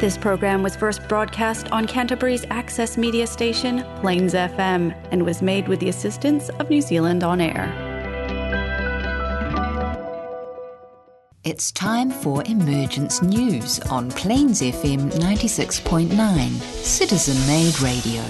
This program was first broadcast on Canterbury's access media station, Plains FM, and was made with the assistance of New Zealand On Air. It's time for Emergence News on Plains FM 96.9, Citizen-made radio.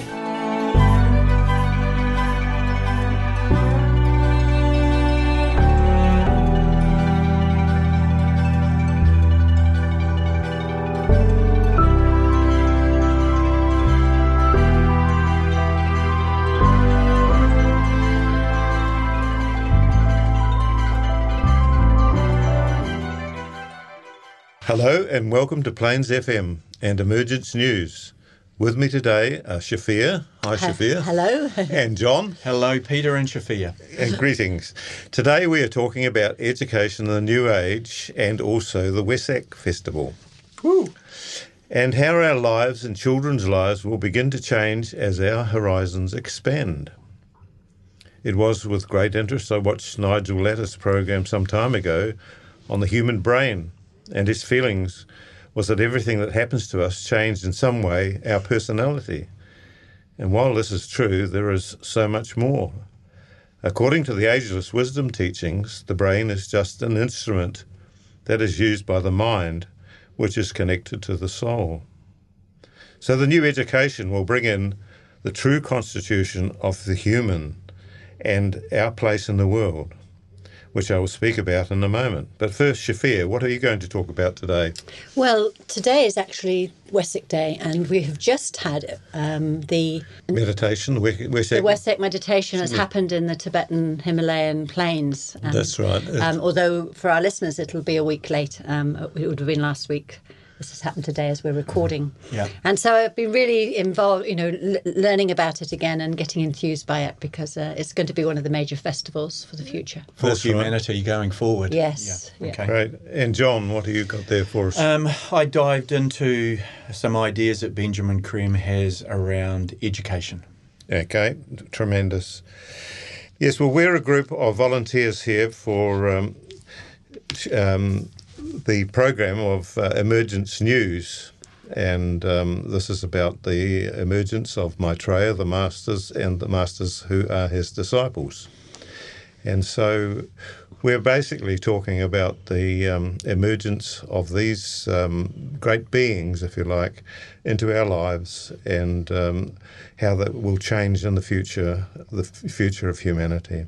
Hello and welcome to Plains FM and Emergence News. With me today are Shafia. Hi, Shafia. Hello. And John. Hello, Peter and Shafia. And greetings. Today we are talking about education in the New Age and also the Wesak Festival. Woo. And how our lives and children's lives will begin to change as our horizons expand. It was with great interest I watched Nigel Lattis' program some time ago on the human brain. And his feelings was that everything that happens to us changed in some way our personality. And while this is true, there is so much more. According to the ageless wisdom teachings, the brain is just an instrument that is used by the mind, which is connected to the soul. So the new education will bring in the true constitution of the human and our place in the world, which I will speak about in a moment. But first, Shafia, what are you going to talk about today? Well, today is actually Wesak Day, and we have just had the meditation. The Wesak meditation has happened in the Tibetan Himalayan plains. That's right. Although for our listeners, it'll be a week late. It would have been last week. This has happened today as we're recording. Yeah. And so I've been really involved, learning about it again and getting enthused by it because it's going to be one of the major festivals for the future. For humanity going forward. Yes. Yeah. Yeah. Okay. Great. And John, what have you got there for us? I dived into some ideas that Benjamin Creme has around education. Okay, tremendous. Yes, well, we're a group of volunteers here for the program of Emergence News, and this is about the emergence of Maitreya, the masters, and the masters who are his disciples. And so we're basically talking about the emergence of these great beings, if you like, into our lives and how that will change in the future of humanity.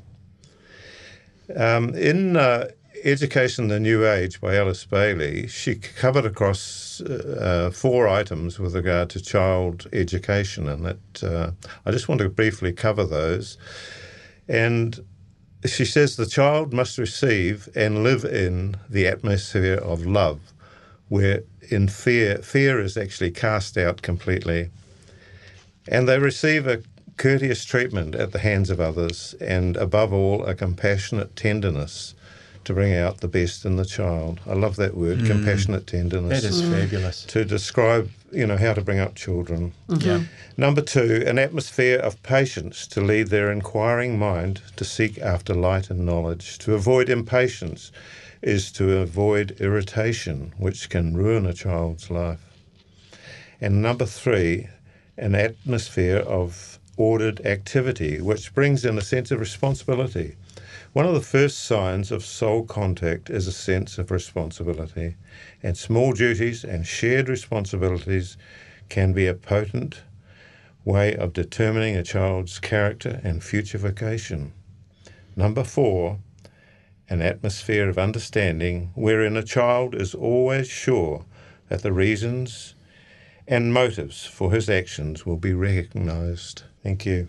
In Education in the New Age by Alice Bailey, she covered across 4 items with regard to child education, and that I just want to briefly cover those. And she says the child must receive and live in the atmosphere of love, where in fear is actually cast out completely. And they receive a courteous treatment at the hands of others, and above all, a compassionate tenderness to bring out the best in the child. I love that word, compassionate tenderness. That is fabulous. To describe, how to bring up children. Mm-hmm. Yeah. Number 2, an atmosphere of patience to lead their inquiring mind to seek after light and knowledge. To avoid impatience is to avoid irritation, which can ruin a child's life. And number 3, an atmosphere of ordered activity, which brings in a sense of responsibility. One of the first signs of soul contact is a sense of responsibility, and small duties and shared responsibilities can be a potent way of determining a child's character and future vocation. Number 4, an atmosphere of understanding wherein a child is always sure that the reasons and motives for his actions will be recognised. Thank you.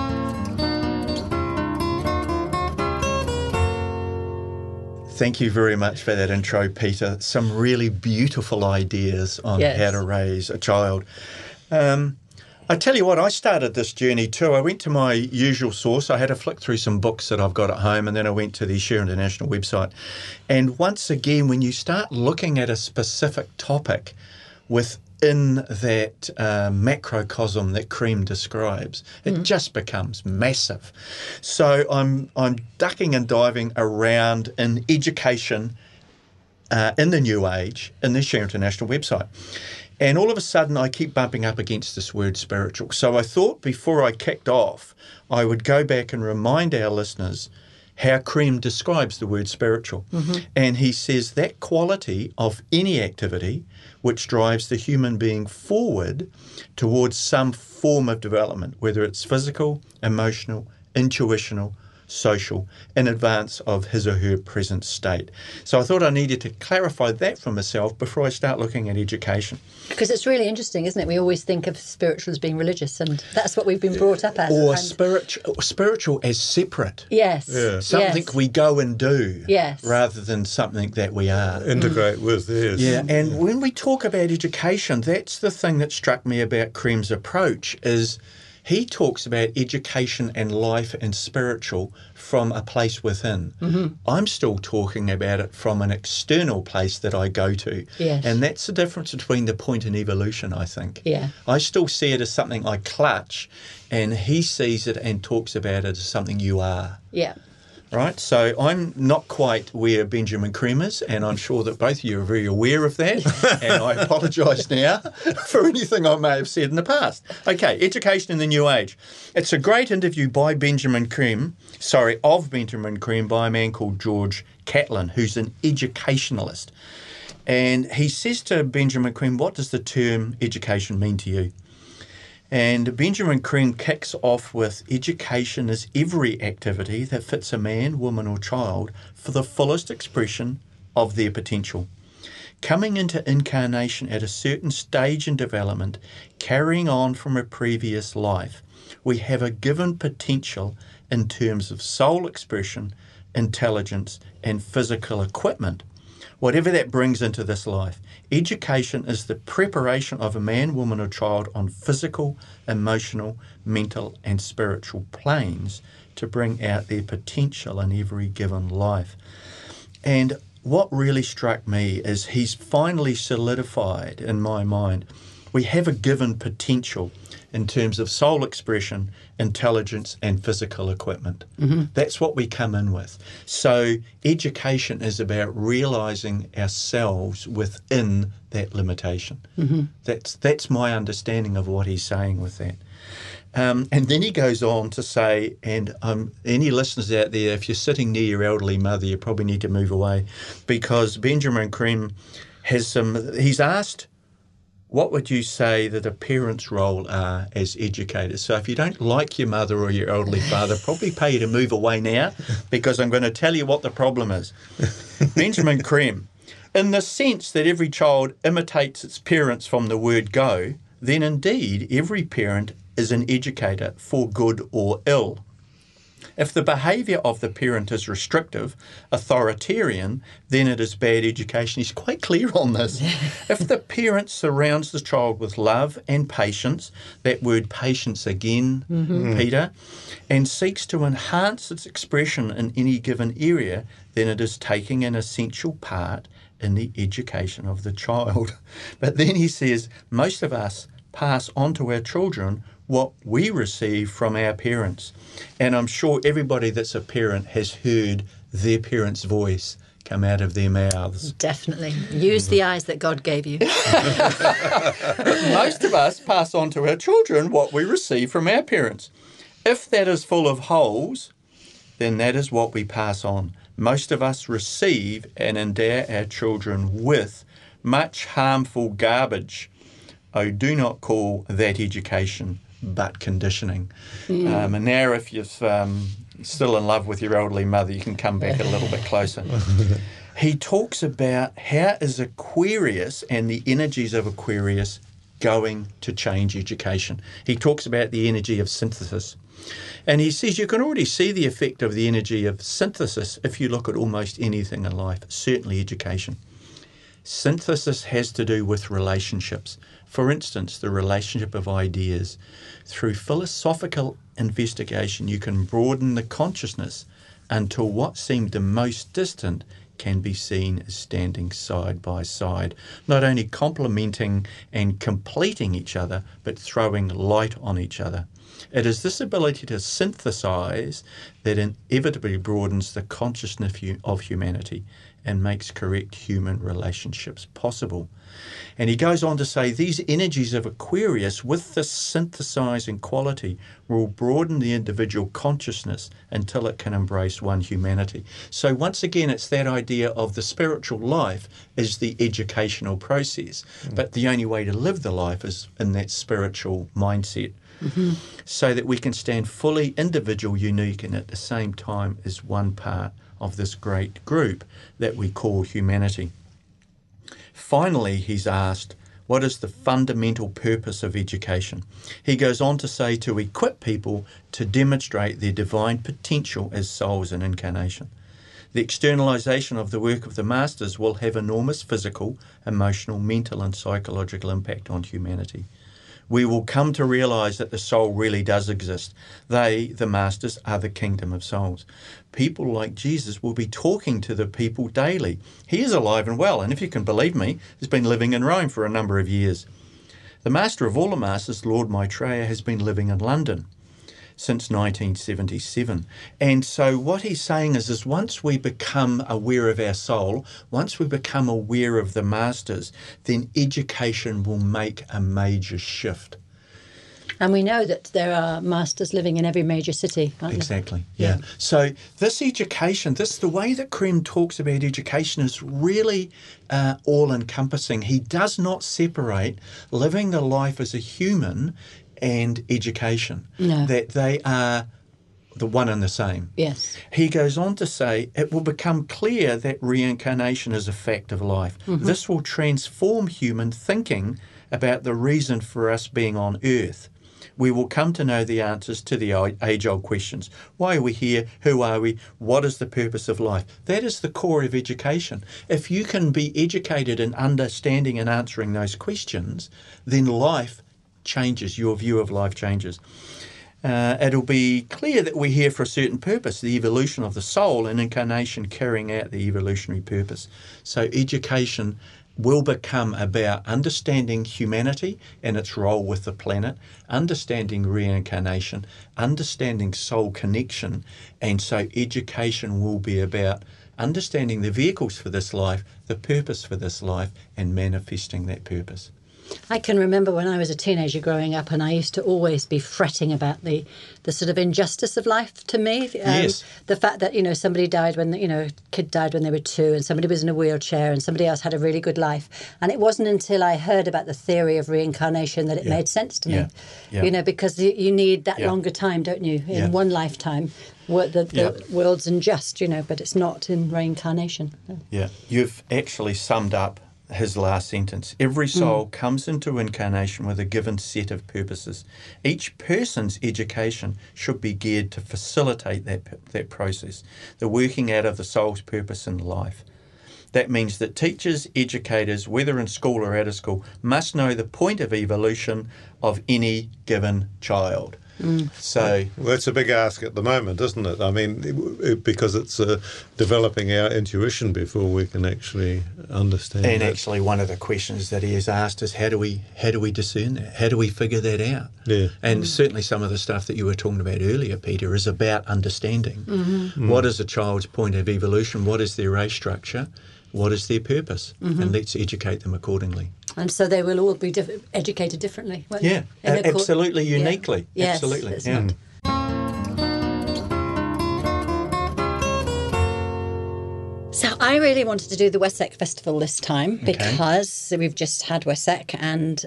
Thank you very much for that intro, Peter. Some really beautiful ideas on how to raise a child. I tell you what, I started this journey too. I went to my usual source. I had to flick through some books that I've got at home, and then I went to the Share International website. And once again, when you start looking at a specific topic within that macrocosm that Creme describes, it just becomes massive. So I'm ducking and diving around in education in the New Age in the Share International website. And all of a sudden, I keep bumping up against this word spiritual. So I thought before I kicked off, I would go back and remind our listeners how Cream describes the word spiritual. And he says that quality of any activity which drives the human being forward towards some form of development, whether it's physical, emotional, intuitional, social, in advance of his or her present state. So I thought I needed to clarify that for myself before I start looking at education. Because it's really interesting, isn't it? We always think of spiritual as being religious, and that's what we've been brought up as. Or spiritual as separate. Yes. Yeah. Something we go and do, yes, rather than something that we are. Integrate with, yes. Yeah, and when we talk about education, that's the thing that struck me about Cream's approach, is he talks about education and life and spiritual from a place within. I'm still talking about it from an external place that I go to. Yes. And that's the difference between the point and evolution, I think. Yeah. I still see it as something I clutch, and he sees it and talks about it as something you are. Yeah. Right, so I'm not quite where Benjamin Cream is, and I'm sure that both of you are very aware of that, and I apologise now for anything I may have said in the past. Okay, education in the New Age. It's a great interview by of Benjamin Cream by a man called George Catlin, who's an educationalist. And he says to Benjamin Cream, what does the term education mean to you? And Benjamin Cream kicks off with, education is every activity that fits a man, woman or child for the fullest expression of their potential. Coming into incarnation at a certain stage in development, carrying on from a previous life, we have a given potential in terms of soul expression, intelligence and physical equipment. Whatever that brings into this life, education is the preparation of a man, woman or child on physical, emotional, mental and spiritual planes to bring out their potential in every given life. And what really struck me is he's finally solidified in my mind. We have a given potential in terms of soul expression, intelligence and physical equipment. That's what we come in with. So education is about realising ourselves within that limitation. That's my understanding of what he's saying with that. And then he goes on to say, and any listeners out there, if you're sitting near your elderly mother, you probably need to move away, because Benjamin Cream he's asked, what would you say that a parent's role are as educators? So if you don't like your mother or your elderly father, probably pay you to move away now, because I'm going to tell you what the problem is. Benjamin Cream, in the sense that every child imitates its parents from the word go, then indeed every parent is an educator for good or ill. If the behaviour of the parent is restrictive, authoritarian, then it is bad education. He's quite clear on this. If the parent surrounds the child with love and patience, that word patience again, Peter, and seeks to enhance its expression in any given area, then it is taking an essential part in the education of the child. But then he says, most of us pass on to our children what we receive from our parents. And I'm sure everybody that's a parent has heard their parents' voice come out of their mouths. Definitely. Use the eyes that God gave you. Most of us pass on to our children what we receive from our parents. If that is full of holes, then that is what we pass on. Most of us receive and endow our children with much harmful garbage. Oh, do not call that education, but conditioning. And now if you're still in love with your elderly mother, you can come back a little bit closer. He talks about how is Aquarius and the energies of Aquarius going to change education. He talks about the energy of synthesis. And he says you can already see the effect of the energy of synthesis if you look at almost anything in life, certainly education. Synthesis has to do with relationships. For instance, the relationship of ideas. Through philosophical investigation, you can broaden the consciousness until what seemed the most distant can be seen as standing side by side, not only complementing and completing each other, but throwing light on each other. It is this ability to synthesize that inevitably broadens the consciousness of humanity. and makes correct human relationships possible. And he goes on to say, these energies of Aquarius, with this synthesizing quality, will broaden the individual consciousness until it can embrace one humanity. So once again, it's that idea of the spiritual life is the educational process, but the only way to live the life is in that spiritual mindset. Mm-hmm. So that we can stand fully individual, unique, and at the same time as one part of this great group that we call humanity. Finally, he's asked, what is the fundamental purpose of education? He goes on to say to equip people to demonstrate their divine potential as souls in incarnation. The externalization of the work of the masters will have enormous physical, emotional, mental and psychological impact on humanity. We will come to realize that the soul really does exist. They, the masters, are the kingdom of souls. People like Jesus will be talking to the people daily. He is alive and well, and if you can believe me, he's been living in Rome for a number of years. The master of all the masters, Lord Maitreya, has been living in London since 1977. And so what he's saying is once we become aware of our soul, once we become aware of the masters, then education will make a major shift. And we know that there are masters living in every major city, aren't Exactly, yeah. So this education, the way that Krem talks about education is really all-encompassing. He does not separate living the life as a human and education, that they are the one and the same. Yes. He goes on to say, it will become clear that reincarnation is a fact of life. Mm-hmm. This will transform human thinking about the reason for us being on Earth. We will come to know the answers to the age-old questions. Why are we here? Who are we? What is the purpose of life? That is the core of education. If you can be educated in understanding and answering those questions, then life changes, your view of life changes. It'll be clear that we're here for a certain purpose, the evolution of the soul and incarnation carrying out the evolutionary purpose. So education will become about understanding humanity and its role with the planet, understanding reincarnation, understanding soul connection, and so education will be about understanding the vehicles for this life, the purpose for this life, and manifesting that purpose. I can remember when I was a teenager growing up, and I used to always be fretting about the sort of injustice of life to me. Yes. The fact that, somebody died when, a kid died when they were 2 and somebody was in a wheelchair and somebody else had a really good life. And it wasn't until I heard about the theory of reincarnation that it made sense to me. Yeah. Because you need that longer time, don't you? In one lifetime, the world's unjust, but it's not in reincarnation. Yeah. You've actually summed up his last sentence. Every soul comes into incarnation with a given set of purposes. Each person's education should be geared to facilitate that process, the working out of the soul's purpose in life. That means that teachers, educators, whether in school or out of school, must know the point of evolution of any given child. So, well, it's a big ask at the moment, isn't it? I mean, because it's developing our intuition before we can actually understand. And actually, one of the questions that he has asked is, how do we discern that? How do we figure that out? Yeah. And certainly, some of the stuff that you were talking about earlier, Peter, is about understanding. Mm-hmm. What is a child's point of evolution? What is their race structure? What is their purpose? Mm-hmm. And let's educate them accordingly. And so they will all be educated differently. Yeah, absolutely, uniquely. Yeah. Absolutely. Yes, yeah. So I really wanted to do the Wessex Festival this time because we've just had Wessex and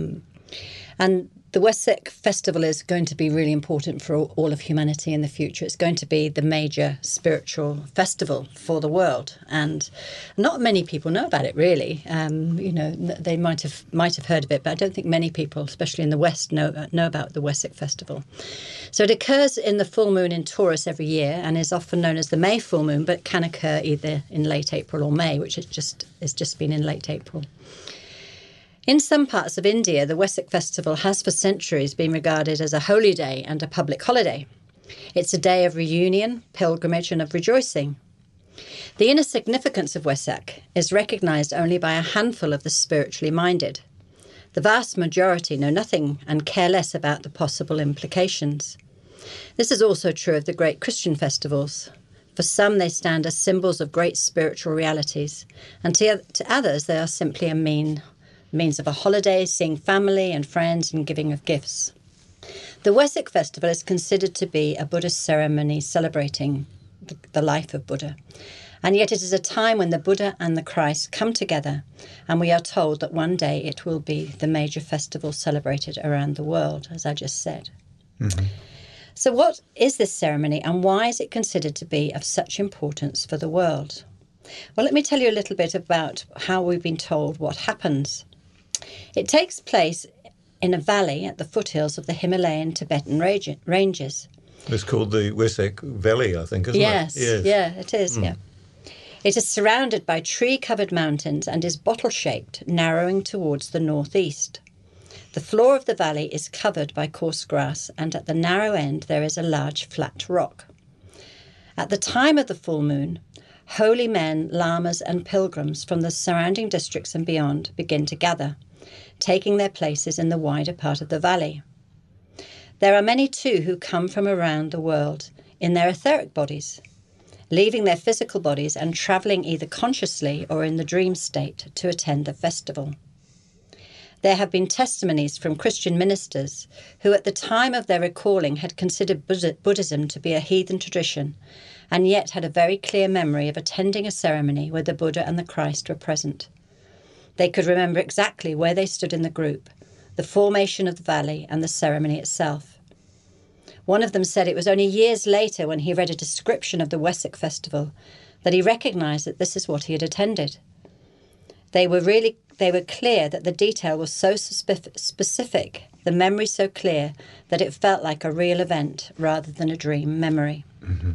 the Wessex Festival is going to be really important for all of humanity in the future. It's going to be the major spiritual festival for the world, and not many people know about it. Really, they might have heard of it, but I don't think many people, especially in the West, know about the Wessex Festival. So it occurs in the full moon in Taurus every year, and is often known as the May full moon, but can occur either in late April or May, which has just been in late April. In some parts of India, the Wessex Festival has for centuries been regarded as a holy day and a public holiday. It's a day of reunion, pilgrimage and of rejoicing. The inner significance of Wessex is recognised only by a handful of the spiritually minded. The vast majority know nothing and care less about the possible implications. This is also true of the great Christian festivals. For some, they stand as symbols of great spiritual realities, and to others, they are simply a means of a holiday, seeing family and friends and giving of gifts. The Wesak festival is considered to be a Buddhist ceremony celebrating the life of Buddha, and yet it is a time when the Buddha and the Christ come together, and we are told that one day it will be the major festival celebrated around the world, as I just said. Mm-hmm. So what is this ceremony, and why is it considered to be of such importance for the world? Well, let me tell you a little bit about how we've been told what happens. It takes place in a valley at the foothills of the Himalayan Tibetan ranges. It's called the Wesak Valley, I think, isn't it? Yes, yeah, it is, yeah. It is surrounded by tree-covered mountains and is bottle-shaped, narrowing towards the northeast. The floor of the valley is covered by coarse grass, and at the narrow end there is a large flat rock. At the time of the full moon, holy men, lamas and pilgrims from the surrounding districts and beyond begin to gather, taking their places in the wider part of the valley. There are many too who come from around the world in their etheric bodies, leaving their physical bodies and travelling either consciously or in the dream state to attend the festival. There have been testimonies from Christian ministers who at the time of their recalling had considered Buddhism to be a heathen tradition, and yet had a very clear memory of attending a ceremony where the Buddha and the Christ were present. They could remember exactly where they stood in the group, the formation of the valley and the ceremony itself. One of them said it was only years later, when he read a description of the Wesak festival, that he recognised that this is what he had attended. They were clear that the detail was so specific, the memory so clear, that it felt like a real event rather than a dream memory. Mm-hmm.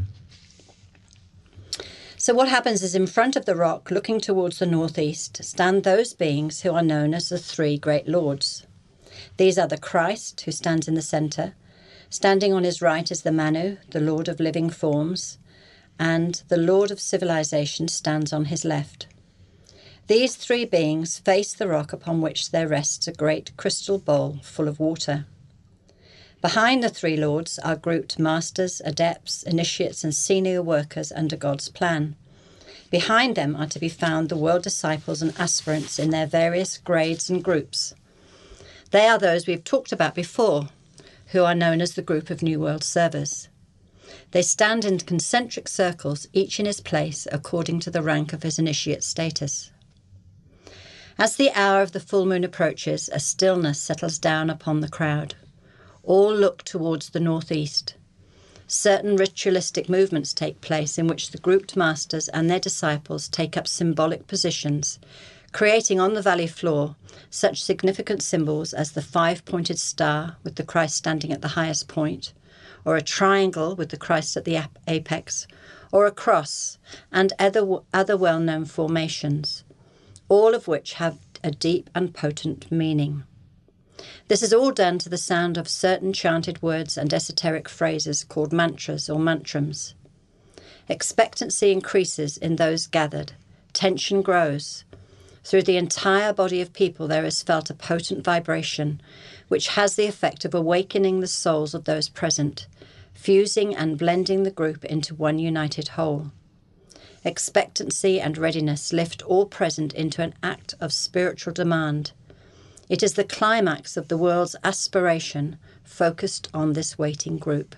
So what happens is, in front of the rock, looking towards the northeast, stand those beings who are known as the three great lords. These are the Christ, who stands in the centre. Standing on his right is the Manu, the Lord of living forms, and the Lord of civilization stands on his left. These three beings face the rock upon which there rests a great crystal bowl full of water. Behind the three lords are grouped masters, adepts, initiates and senior workers under God's plan. Behind them are to be found the world disciples and aspirants in their various grades and groups. They are those we've talked about before, who are known as the group of New World Servers. They stand in concentric circles, each in his place according to the rank of his initiate status. As the hour of the full moon approaches, a stillness settles down upon the crowd. All look towards the northeast. Certain ritualistic movements take place in which the grouped masters and their disciples take up symbolic positions, creating on the valley floor such significant symbols as the five-pointed star with the Christ standing at the highest point, or a triangle with the Christ at the apex, or a cross, and other well-known formations, all of which have a deep and potent meaning. This is all done to the sound of certain chanted words and esoteric phrases called mantras or mantrams. Expectancy increases in those gathered. Tension grows. Through the entire body of people there is felt a potent vibration, which has the effect of awakening the souls of those present, fusing and blending the group into one united whole. Expectancy and readiness lift all present into an act of spiritual demand. It is the climax of the world's aspiration focused on this waiting group.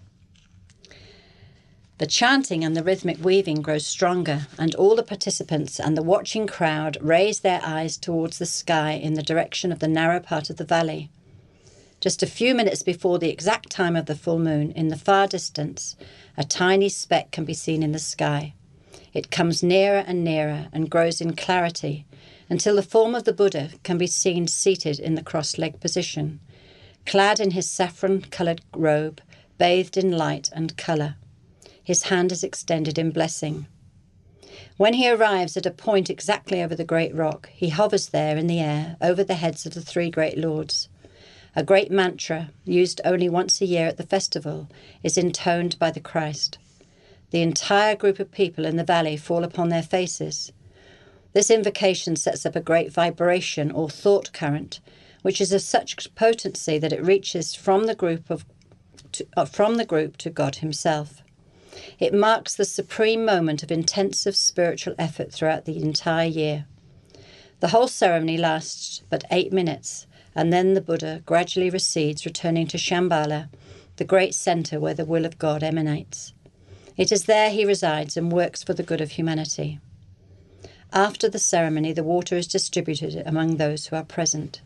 The chanting and the rhythmic weaving grows stronger, and all the participants and the watching crowd raise their eyes towards the sky in the direction of the narrow part of the valley. Just a few minutes before the exact time of the full moon, in the far distance, a tiny speck can be seen in the sky. It comes nearer and nearer and grows in clarity until the form of the Buddha can be seen seated in the cross-legged position, clad in his saffron-coloured robe, bathed in light and colour. His hand is extended in blessing. When he arrives at a point exactly over the great rock, he hovers there in the air over the heads of the three great lords. A great mantra, used only once a year at the festival, is intoned by the Christ. The entire group of people in the valley fall upon their faces. This invocation sets up a great vibration or thought current, which is of such potency that it reaches from the group to God himself. It marks the supreme moment of intensive spiritual effort throughout the entire year. The whole ceremony lasts but 8 minutes, and then the Buddha gradually recedes, returning to Shambhala, the great centre where the will of God emanates. It is there he resides and works for the good of humanity. After the ceremony, the water is distributed among those who are present.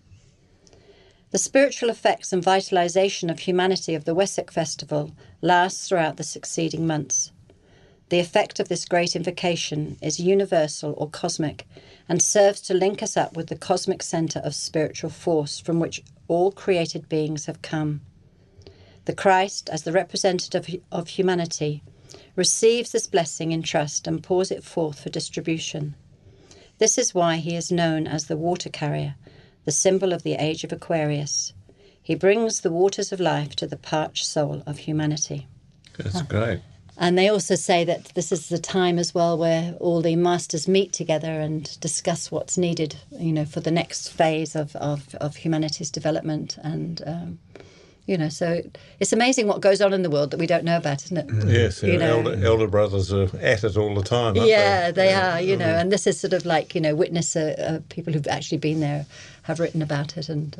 The spiritual effects and vitalization of humanity of the Wesak festival lasts throughout the succeeding months. The effect of this great invocation is universal or cosmic and serves to link us up with the cosmic centre of spiritual force from which all created beings have come. The Christ, as the representative of humanity, receives this blessing in trust and pours it forth for distribution. This is why he is known as the water carrier, the symbol of the age of Aquarius. He brings the waters of life to the parched soul of humanity. That's great. And they also say that this is the time as well where all the masters meet together and discuss what's needed, for the next phase of humanity's development. And, so it's amazing what goes on in the world that we don't know about, isn't it? Yes, elder brothers are at it all the time, aren't they? They are, and this is sort of like, witness people who've actually been there have written about it. And,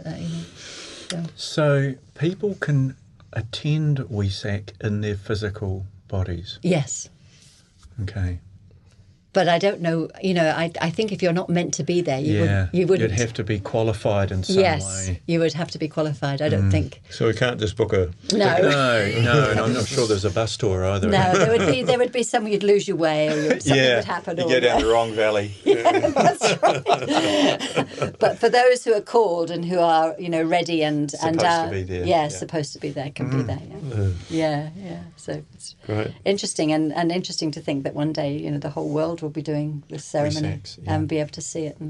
So people can attend Wesak in their physical bodies? Yes. Okay. But I don't know, I think if you're not meant to be there, you wouldn't. You'd have to be qualified in some way. Yes, you would have to be qualified, I don't think. So we can't just book a... No, and I'm not sure there's a bus tour either. No, there would be some, you'd lose your way or something would happen. You go down the wrong valley. That's right. But for those who are called and who are, ready and supposed to be there. Yeah, supposed to be there, can be there, yeah. So it's interesting and interesting to think that one day, the whole world will be doing this ceremony and be able to see it.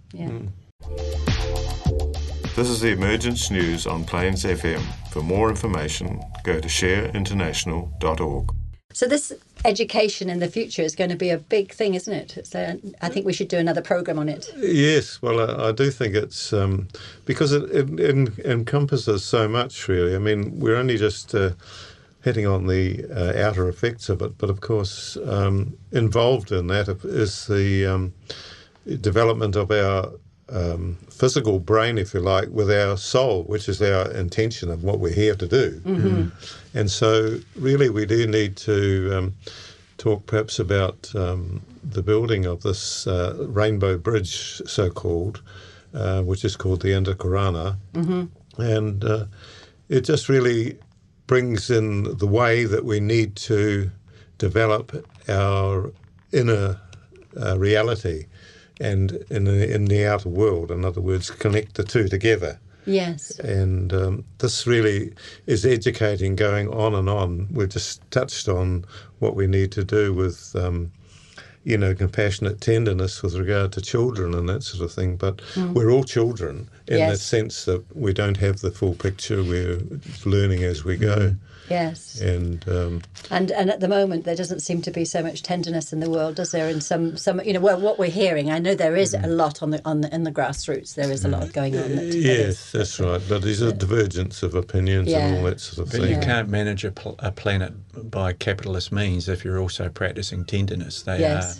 This is the Emergence News on Plains FM. For more information, go to shareinternational.org. So this education in the future is going to be a big thing, isn't it? So I think we should do another programme on it. Yes, well, I do think it's because it encompasses so much, really. I mean, we're only just hitting on the outer effects of it, but of course involved in that is the development of our physical brain, if you like, with our soul, which is our intention of what we're here to do. Mm-hmm. And so really we do need to talk perhaps about the building of this rainbow bridge, so-called, which is called the Antakarana. Mm-hmm. And it just really brings in the way that we need to develop our inner reality and in the outer world. In other words, connect the two together. Yes. And this really is educating, going on and on. We've just touched on what we need to do with compassionate tenderness with regard to children and that sort of thing. But we're all children in the sense that we don't have the full picture. We're learning as we go. Yes. And at the moment there doesn't seem to be so much tenderness in the world, does there? In some what we're hearing, I know there is a lot in the grassroots. There is a lot going on. Yes, that's right. But there's a divergence of opinions and all that sort of thing. But you can't manage a planet by capitalist means if you're also practicing tenderness. They are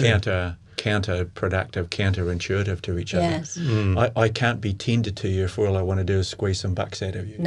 counterproductive, counterintuitive to each other. Yes. I can't be tender to you if all I want to do is squeeze some bucks out of you.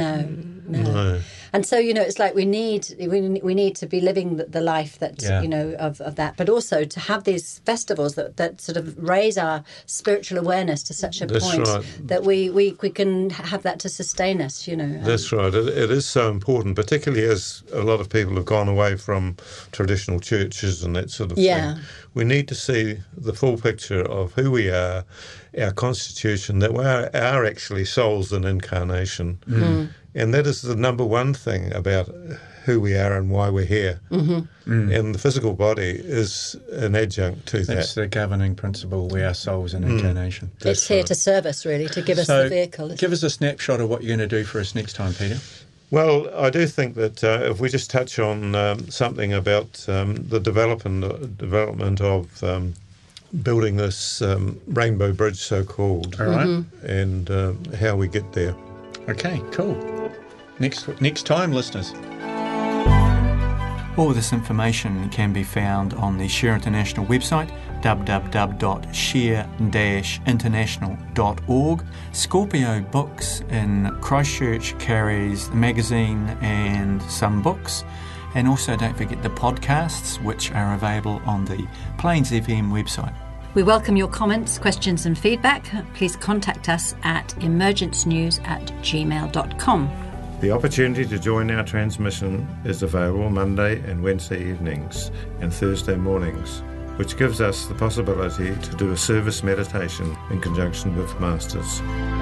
No. And so, it's like we need to be living the life that, of that, but also to have these festivals that sort of raise our spiritual awareness to such a point that we can have that to sustain us, That's right. It is so important, particularly as a lot of people have gone away from traditional churches and that sort of thing. We need to see the full picture of who we are, our constitution, that we are actually souls in incarnation. Mm. And that is the number one thing about who we are and why we're here. Mm-hmm. And the physical body is an adjunct to that. That's the governing principle. We are souls in incarnation. It's here to serve us, really, to give us the vehicle. Give us a snapshot of what you're going to do for us next time, Peter. Well, I do think that if we just touch on something about the development of building this rainbow bridge, so-called, all right, and how we get there. Okay, cool. Next time, listeners. All this information can be found on the Share International website, www.share-international.org. Scorpio Books in Christchurch carries the magazine and some books. And also don't forget the podcasts, which are available on the Plains FM website. We welcome your comments, questions and feedback. Please contact us at emergencenews@gmail.com. The opportunity to join our transmission is available Monday and Wednesday evenings and Thursday mornings, which gives us the possibility to do a service meditation in conjunction with Masters.